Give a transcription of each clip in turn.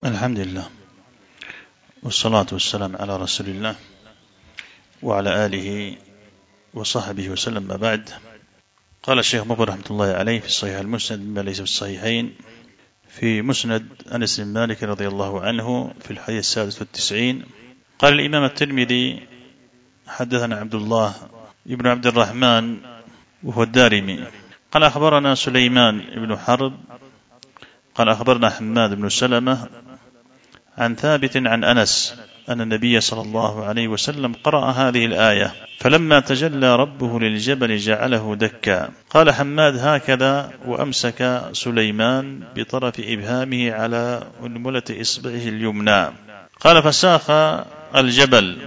الحمد لله والصلاة والسلام على رسول الله وعلى آله وصحبه وسلم. ما بعد، قال الشيخ مقبل رحمة الله عليه في الصحيح المسند مما ليس في الصحيحين في مسند أنس بن مالك رضي الله عنه في الحديث 96. قال الإمام الترمذي: حدثنا عبد الله ابن عبد الرحمن وهو الدارمي قال أخبرنا سليمان بن حرب قال أخبرنا حماد بن سلمة عن ثابت عن أنس أن النبي صلى الله عليه وسلم قرأ هذه الآية: فلما تجلى ربه للجبل جعله دكا. قال حماد: هكذا وأمسك سليمان بطرف إبهامه على أنملة إصبعه اليمنى. قال: فساخ الجبل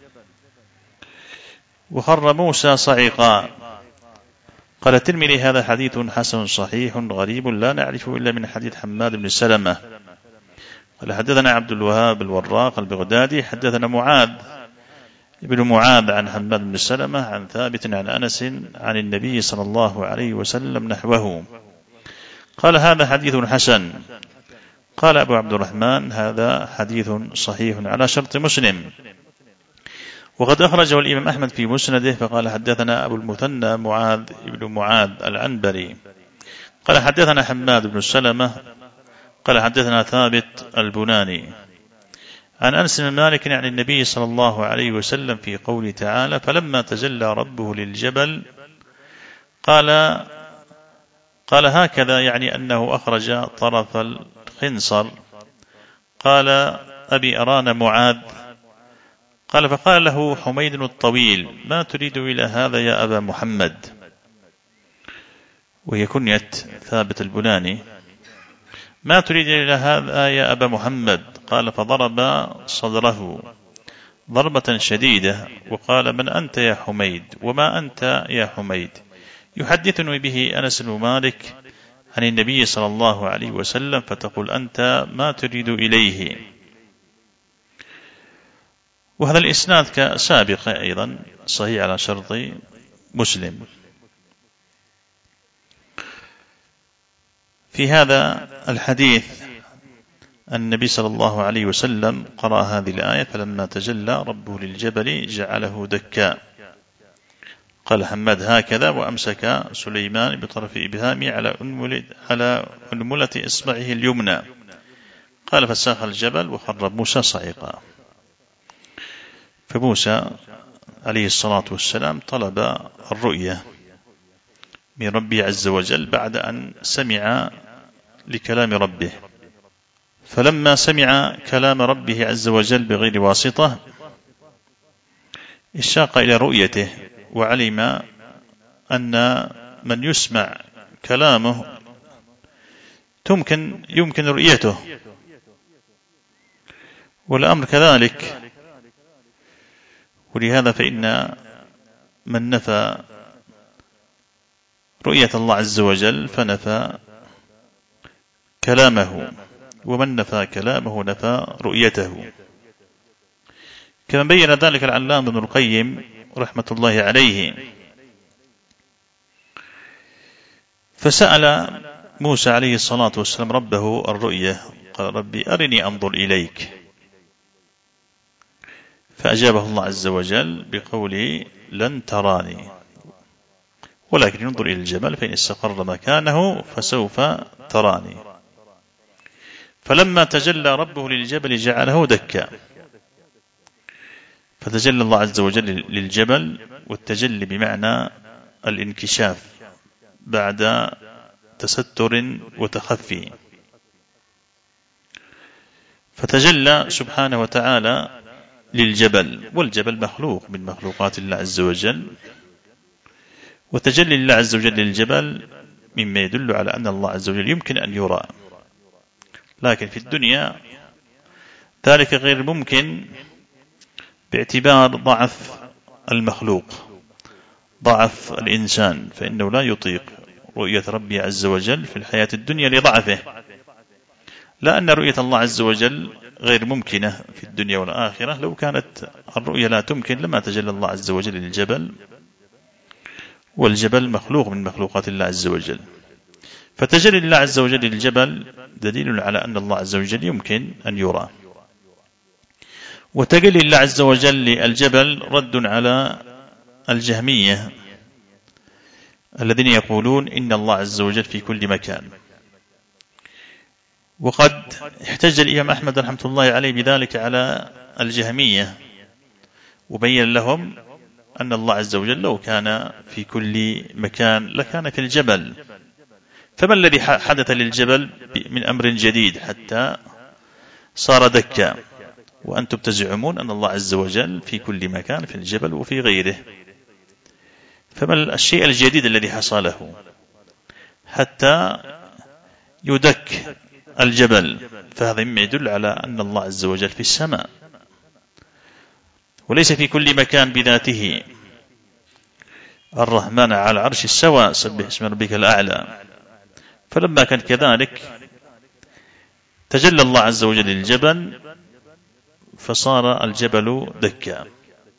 وخر موسى صعقا. قال الترمذي: هذا حديث حسن صحيح غريب لا نعرفه إلا من حديث حماد بن سلمة. قال: حدثنا عبد الوهاب الوراق البغدادي حدثنا معاذ ابن معاذ عن حماد بن سلمة عن ثابت عن أنس عن النبي صلى الله عليه وسلم نحوه. قال: هذا حديث حسن. قال أبو عبد الرحمن: هذا حديث صحيح على شرط مسلم، وقد أخرجه الإمام أحمد في مسنده. فقال: حدثنا أبو المثنى معاذ ابن معاذ العنبري قال: حدثنا حماد بن سلمة قال: حدثنا ثابت البناني عن أنس بن مالك عن النبي صلى الله عليه وسلم في قوله تعالى: فلما تجلى ربه للجبل قال هكذا، يعني أنه أخرج طرف الخنصر. قال أبي أرانا معاذ. قال: فقال له حميد الطويل: ما تريد إلى هذا يا أبا محمد؟ وهي كنية ثابت البناني. ما تريد إلى هذا يا أبا محمد؟ قال: فضرب صدره ضربة شديدة وقال: من أنت يا حميد؟ وما أنت يا حميد؟ يحدثني به أنس بن مالك عن النبي صلى الله عليه وسلم، فتقول أنت ما تريد إليه. وهذا الإسناد كسابق أيضا صحيح على شرط مسلم. في هذا الحديث النبي صلى الله عليه وسلم قرأ هذه الآية: فلما تجلى ربه للجبل جعله دكا. قال حماد: هكذا وأمسك سليمان بطرف إبهامه على أنملة إصبعه اليمنى. قال: فساخ الجبل وخر موسى صعقا. فموسى عليه الصلاة والسلام طلب الرؤية من ربه عز وجل بعد أن سمع لكلام ربه، فلما سمع كلام ربه عز وجل بغير واسطة اشتاق إلى رؤيته، وعلم أن من يسمع كلامه يمكن رؤيته، والأمر كذلك. ولهذا فإن من نفى رؤية الله عز وجل فنفى كلامه، ومن نفى كلامه نفى رؤيته، كما بين ذلك العلامة ابن القيم رحمة الله عليه. فسأل موسى عليه الصلاة والسلام ربه الرؤية، قال: ربي أرني أنظر إليك. فأجابه الله عز وجل بقوله: لن تراني ولكن انظر إلى الجبل فإن استقر مكانه فسوف تراني. فلما تجلى ربه للجبل جعله دكا. فتجلى الله عز وجل للجبل، والتجلي بمعنى الانكشاف بعد تستر وتخفي. فتجلى سبحانه وتعالى للجبل، والجبل مخلوق من مخلوقات الله عز وجل، وتجلي الله عز وجل للجبل مما يدل على أن الله عز وجل يمكن أن يرى، لكن في الدنيا ذلك غير ممكن باعتبار ضعف المخلوق، ضعف الإنسان، فإنه لا يطيق رؤية ربه عز وجل في الحياة الدنيا لضعفه، لا أن رؤية الله عز وجل غير ممكنة في الدنيا والآخرة. لو كانت الرؤية لا تمكن لما تجلى الله عز وجل للجبل، والجبل مخلوق من مخلوقات الله عز وجل. فتجلي الله عز وجل للجبل دليل على أن الله عز وجل يمكن أن يرى. وتجلي الله عز وجل للجبل رد على الجهمية الذين يقولون إن الله عز وجل في كل مكان. وقد احتج الإمام أحمد رحمة الله عليه بذلك على الجهمية، وبين لهم أن الله عز وجل لو كان في كل مكان لكان في الجبل، فما الذي حدث للجبل من أمر جديد حتى صار دكا، وأنتم تزعمون أن الله عز وجل في كل مكان في الجبل وفي غيره، فما الشيء الجديد الذي حصله حتى يدك الجبل؟ فهذا مما يدل على أن الله عز وجل في السماء وليس في كل مكان بذاته. الرحمن على العرش استوى سبح اسم ربك الأعلى. فلما كان كذلك تجلى الله عز وجل للجبل فصار الجبل دكا.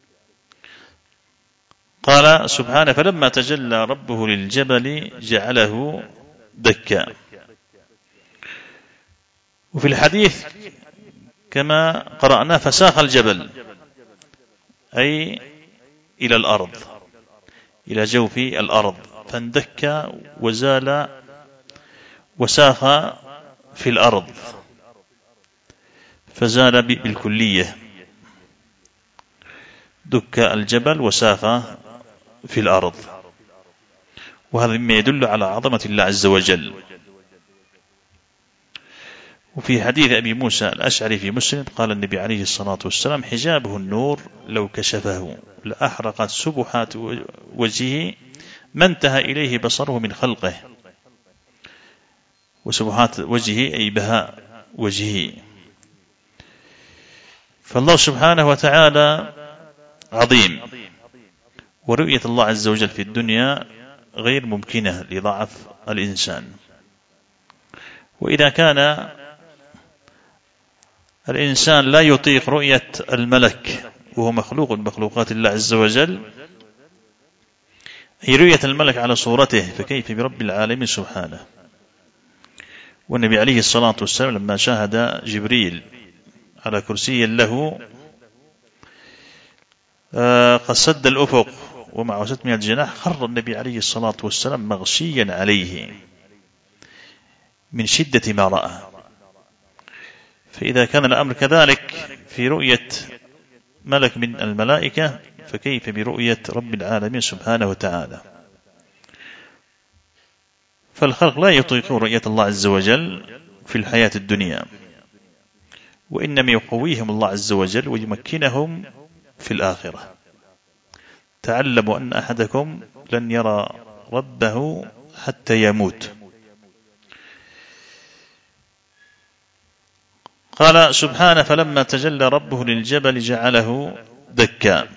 قال سبحانه فلما تجلى ربه للجبل جعله دكا. وفي الحديث كما قرأنا فساخ الجبل أي إلى الأرض، إلى جوف الأرض، فاندك وزال وساخ في الأرض، فزال بالكلية، دك الجبل وساخ في الأرض. وهذا مما يدل على عظمة الله عز وجل. وفي حديث أبي موسى الأشعري في مسلم قال النبي عليه الصلاة والسلام حجابه النور لو كشفه لأحرقت سبحات وجهه ما انتهى إليه بصره من خلقه. وسبحات وجهه أي بهاء وجهه. فالله سبحانه وتعالى عظيم، ورؤية الله عز وجل في الدنيا غير ممكنة لضعف الإنسان. وإذا كان الإنسان لا يطيق رؤية الملك وهو مخلوق من مخلوقات الله عز وجل، هي رؤية الملك على صورته، فكيف برب العالمين سبحانه. والنبي عليه الصلاة والسلام لما شاهد جبريل على كرسي له قد سد الأفق ومعه 600 جناح، خر النبي عليه الصلاة والسلام مغشيا عليه من شدة ما رأى. فإذا كان الأمر كذلك في رؤية ملك من الملائكة، فكيف برؤية رب العالمين سبحانه وتعالى. فالخلق لا يطيقون رؤية الله عز وجل في الحياة الدنيا، وإنما يقويهم الله عز وجل ويمكنهم في الآخرة. تعلموا أن أحدكم لن يرى ربه حتى يموت. قال سبحانه فلما تجلى ربه للجبل جعله دكا.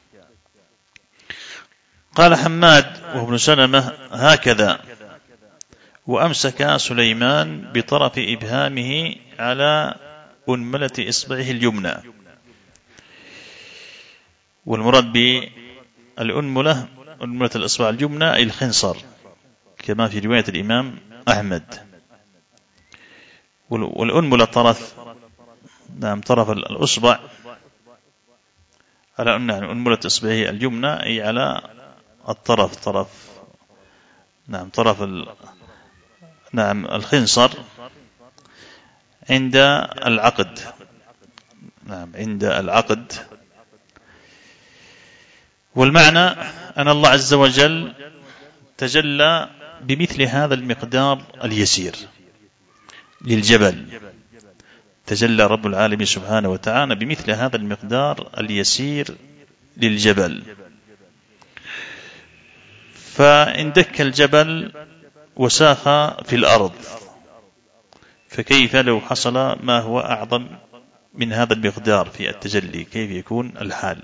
قال حماد وابن سلمة هكذا، وأمسك سليمان بطرف إبهامه على أنملة إصبعه اليمنى. والمراد بالأنملة أنملة الإصبع اليمنى أي الخنصر، كما في رواية الإمام أحمد. والأنملة طرف الأصبع على أن أنملة إصبعه اليمنى أي على الطرف طرف الخنصر عند العقد. عند العقد. والمعنى أن الله عز وجل تجلى بمثل هذا المقدار اليسير للجبل. تجلى رب العالمين سبحانه وتعالى بمثل هذا المقدار اليسير للجبل، فاندك الجبل وساخ في الأرض، فكيف لو حصل ما هو أعظم من هذا المقدار في التجلي، كيف يكون الحال؟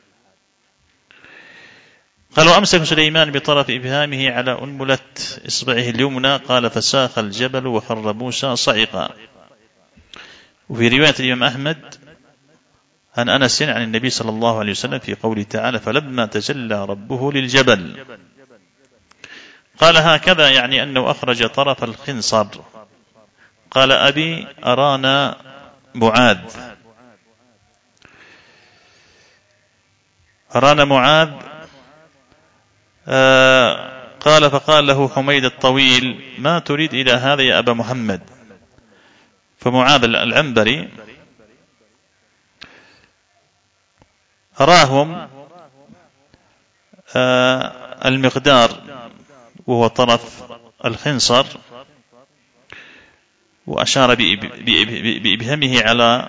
قال وأمسك سليمان بطرف إبهامه على أنملة إصبعه اليمنى قال فساخ الجبل وخر موسى صعقا. وفي رواية الإمام أحمد عن أنس عن النبي صلى الله عليه وسلم في قوله تعالى فلما تجلى ربه للجبل قال هكذا يعني أنه أخرج طرف الخنصر. قال أبي أرانا معاذ، أرانا معاذ. قال فقال له حميد الطويل ما تريد إلى هذا يا أبا محمد؟ فمعاذ العنبري أراهم المقدار وهو طرف الخنصر، وأشار بإبهامه على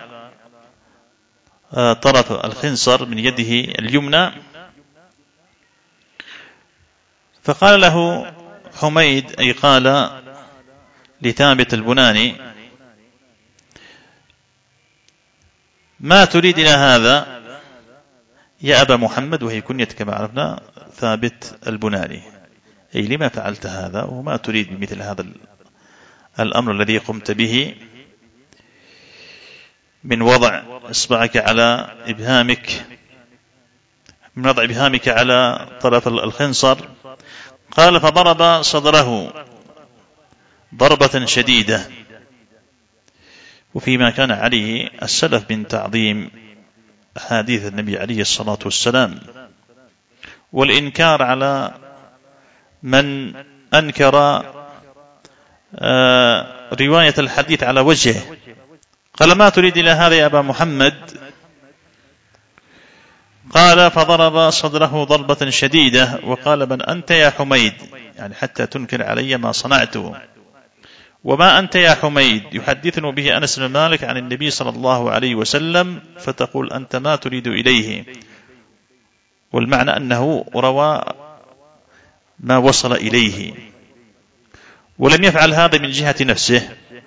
طرف الخنصر من يده اليمنى. فقال له حميد أي قال لثابت البناني ما تريد إلى هذا يا أبا محمد، وهي كنية كما عرفنا ثابت البناني، أي لما فعلت هذا وما تريد بمثل هذا الأمر الذي قمت به من وضع إصبعك على إبهامك، من وضع إبهامك على طرف الخنصر. قال فضرب صدره ضربة شديدة، وفيما كان عليه السلف من تعظيم أحاديث النبي عليه الصلاة والسلام، والإنكار على من أنكر رواية الحديث على وجهه. قال ما تريد إلى هذا يا أبا محمد؟ قال فضرب صدره ضربة شديدة وقال من أنت يا حميد، يعني حتى تنكر علي ما صنعته. وما أنت يا حميد يحدثنا به أنس بن مالك عن النبي صلى الله عليه وسلم فتقول أنت ما تريد إليه، والمعنى أنه روى ما وصل إليه، ولم يفعل هذا من جهة نفسه،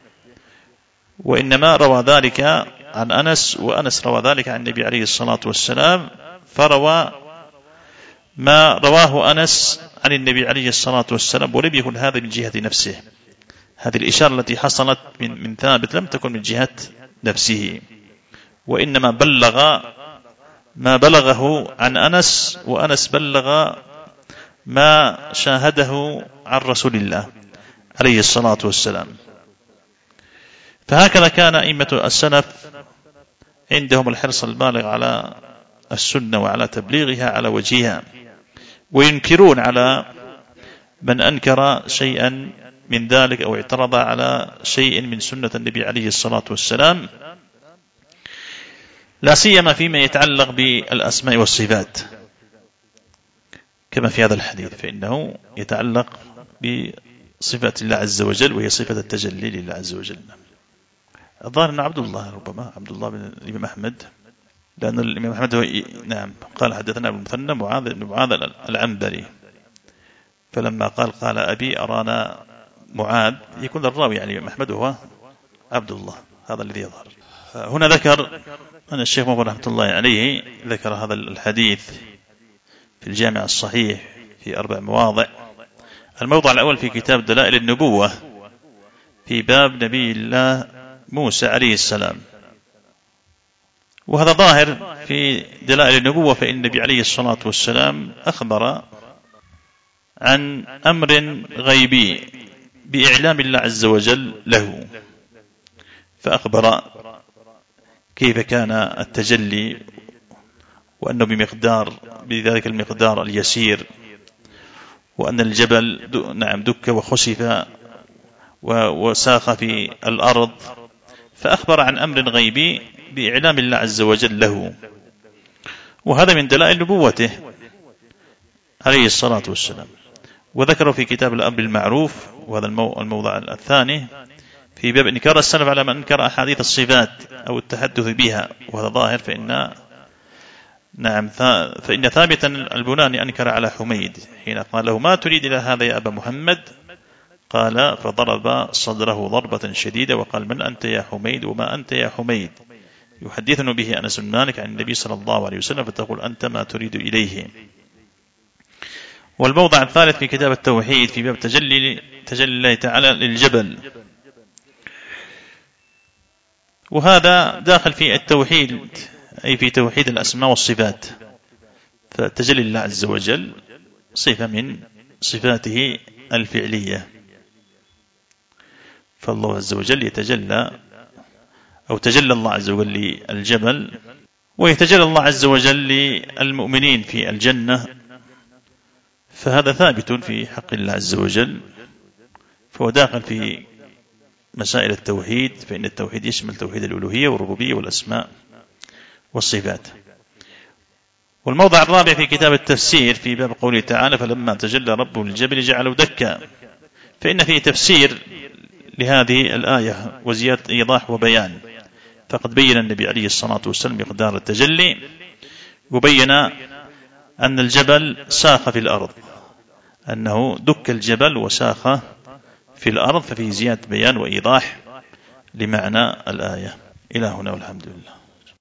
وإنما روى ذلك عن أنس، وأنس روى ذلك عن النبي عليه الصلاة والسلام، فروى ما رواه أنس عن النبي عليه الصلاة والسلام، ولم يكن هذا من جهة نفسه. هذه الإشارة التي حصلت من ثابت لم تكن من جهة نفسه، وإنما بلغ ما بلغه عن أنس، وأنس بلغ ما شاهده عن رسول الله عليه الصلاة والسلام. فهكذا كان أئمة السلف عندهم الحرص البالغ على السنة وعلى تبليغها على وجهها، وينكرون على من أنكر شيئا من ذلك أو اعترض على شيء من سنة النبي عليه الصلاة والسلام، لا سيما فيما يتعلق بالأسماء والصفات كما في هذا الحديث، فإنه يتعلق بصفة الله عز وجل وهي صفة التجلي لله عز وجل. الظاهر أن عبد الله، ربما عبد الله بن الإمام أحمد، لأن الإمام أحمد هو نعم قال حدثنا ابن مثنى معاذ العنبري، فلما قال أبي أرانا معاذ يكون الراوي يعني الإمام أحمد هو عبد الله، هذا الذي يظهر. هنا ذكر أن الشيخ مبارك رحمة الله عليه ذكر هذا الحديث في الجامع الصحيح في 4 مواضع. الموضع الأول في كتاب دلائل النبوة في باب نبي الله موسى عليه السلام، وهذا ظاهر في دلائل النبوة، فإن النبي عليه الصلاة والسلام أخبر عن أمر غيبي بإعلام الله عز وجل له، فأخبر كيف كان التجلي، وأنه بذلك المقدار اليسير، وأن الجبل دك وخسف وساخ في الأرض، فأخبر عن أمر غيبي بإعلام الله عز وجل له، وهذا من دلائل نبوته عليه الصلاة والسلام. وذكروا في كتاب الأمر بالمعروف، وهذا الموضع الثاني في باب إنكار السلف على من أنكر أحاديث الصفات أو التحدث بها، وهذا ظاهر، فإن ثابتا البناني أنكر على حميد حين قال له ما تريد إلى هذا يا أبا محمد؟ قال فضرب صدره ضربة شديدة وقال من أنت يا حميد؟ وما أنت يا حميد يحدثنا به أنس بن مالك عن النبي صلى الله عليه وسلم فتقول أنت ما تريد إليه. والموضع الثالث في كتاب التوحيد في باب تجلي الله تعالى للجبل، وهذا داخل في التوحيد أي في توحيد الأسماء والصفات، فتجلي الله عز وجل صفة من صفاته الفعلية. فالله عز وجل يتجلى، أو تجلى الله عز وجل للجبل، ويتجلى الله عز وجل للمؤمنين في الجنة، فهذا ثابت في حق الله عز وجل، فهو داخل في مسائل التوحيد، فإن التوحيد يشمل توحيد الألوهية والربوبية والأسماء والصفات. والموضع الرابع في كتاب التفسير في باب قوله تعالى فلما تجلى ربه للجبل جعله دكا، فإن فيه تفسير لهذه الآية وزيادة إيضاح وبيان. فقد بين النبي عليه الصلاة والسلام مقدار التجلي، وبين أن الجبل ساخ في الأرض، أنه دك الجبل وساخ في الأرض، ففيه زيادة بيان وإيضاح لمعنى الآية. إلى هنا والحمد لله.